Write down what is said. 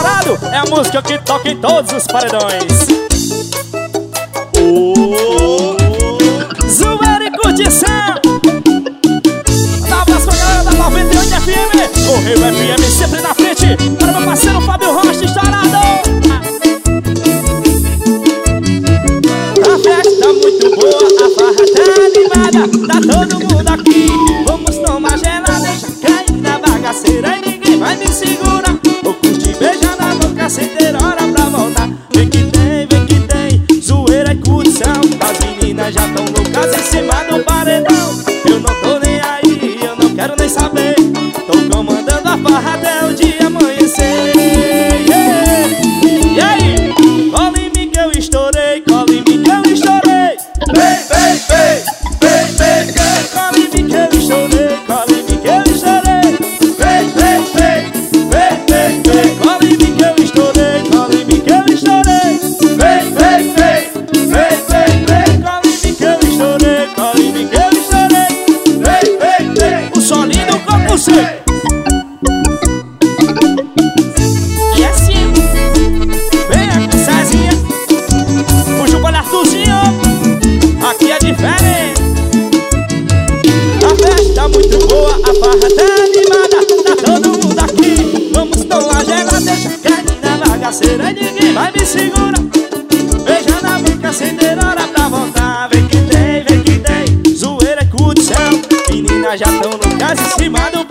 estourado é a música que toca em todos os paredões. Zoeira e curtição. Dá um abraço pra galera da 98 FM. Correio FM sempre na frente. Para meu parceiro Fábio Rocha, estourado. A festa tá muito boa, a farra tá animada. Tá todo mundo aqui. Vamos tomar gelada, deixa cair na bagaceira e ninguém vai me segurar. Vou curtir, beijar na boca sem ter hora pra voltar. Vem que tem, zoeira e curtição. As meninas já tão loucas em cima do paredão. Eu não tô nem aí, eu não quero nem saber. Tô comandando a farra até o dia amanhecer. E aí? Cola em mim que eu estourei, cola em mim que eu estourei. Cola em mim que eu estourei, cola em mim que eu estourei. Cola em mim que eu estourei, cola em mim que eu estourei. Cola em mim que eu estourei, cola em mim que eu estourei. O solinho do copo seco. E assim, venha com Cezinha, o Juba da Arthurzinho. Aqui é diferente. A festa tá muito boa, a farra tá animada. Tá todo mundo aqui. Vamos tomar gelada, deixa cair na bagaceira e ninguém vai me segurar. Beija na boca sem ter hora pra voltar. Vem que tem, zoeira é curtição. Meninas já tão loucas em cima do